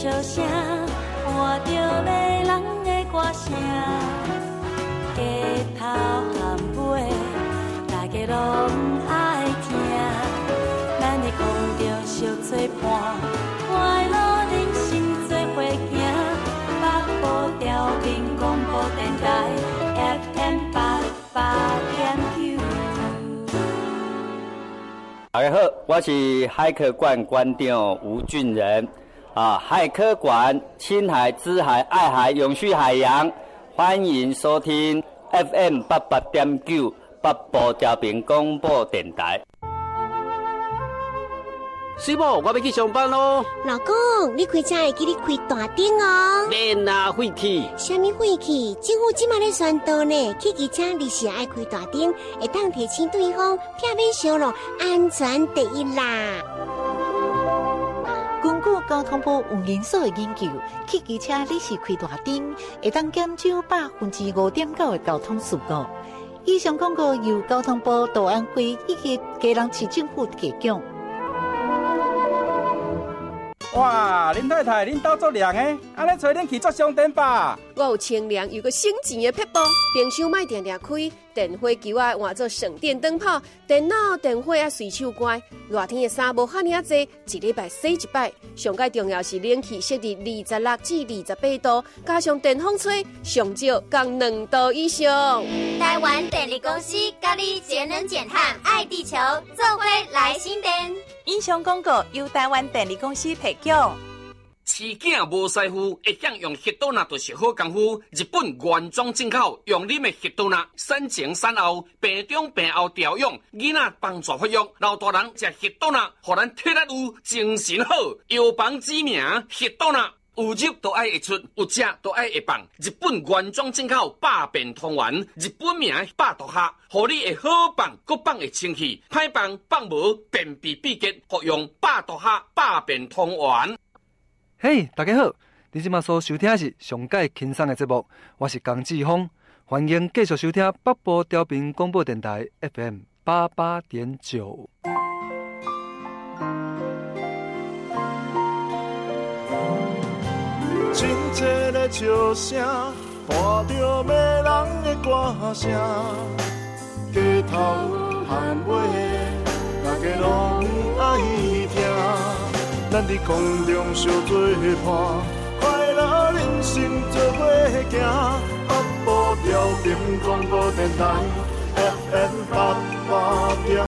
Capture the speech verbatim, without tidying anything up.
笑声，换着迷人的歌声。街头巷尾，大家拢爱听。咱的讲着相作伴，快乐人生做伙行。北部调频广播电台 F M 八八点九。 大家好，我是海科馆馆长吴俊仁。啊，海科馆亲海、知海、爱海、永续海洋，欢迎收听 F M 八八点九北部调频广播电台。 水某，我要去上班咯。 老公，你开车会记得开大灯哦。 免啊，废气。 什么废气？政府即马咧宣导呢，汽机车你是爱开大灯，会当提醒对方，避免上路，安全第一啦。 根据交通部有研所的研究，汽机车你是开大灯，会当减少百分之五点九的交通事故。以上广告由交通部道安会以及基隆市政府提供。 哇，林太太，恁兜足凉诶，安尼找恁去做商店吧。 我有清凉又个省钱的撇步，冰箱卖定定开，电火球啊换做省电灯泡，电脑电火啊随手关。热天的衫无遐尔济，一礼拜洗一摆。上界重要是冷气设伫二十六至二十八度，加上电风吹，上少降两度以上。 台湾电力公司甲你节能减碳，爱地球，做伙来新电。 以上广告由台湾电力公司提供。 饲囝无师傅，会晓用核桃纳就是好功夫。日本原装进口，用啉的核桃纳，产前产后，病中病后调养，囡仔帮助发育，老大人食核桃纳，互咱体力有，精神好。药房知名核桃纳，有入都爱会出，有食都爱会放。日本原装进口，百变通丸，日本名百毒客，互你会好放，搁放会清气，歹放放无便秘秘结，服用百毒客百变通丸。 嘿、hey, 大家好，你即马所收听的是上界轻松的节目，我是江志峰，欢迎继续收听北部调频广播电台 F M 八八点九。 亲切的笑声，伴着迷人的歌声，街头巷尾，大家拢爱听。咱伫空中相做伴，快乐人生做伙行。北部调频广播电台 F M 八八点